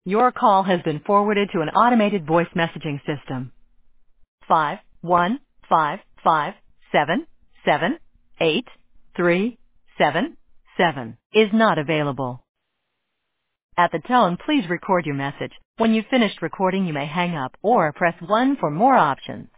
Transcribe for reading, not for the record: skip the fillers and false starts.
Your call has been forwarded to an automated voice messaging system. 51557783777 is not available. At the tone, please record your message. When you've finished recording, you may hang up or press 1 for more options.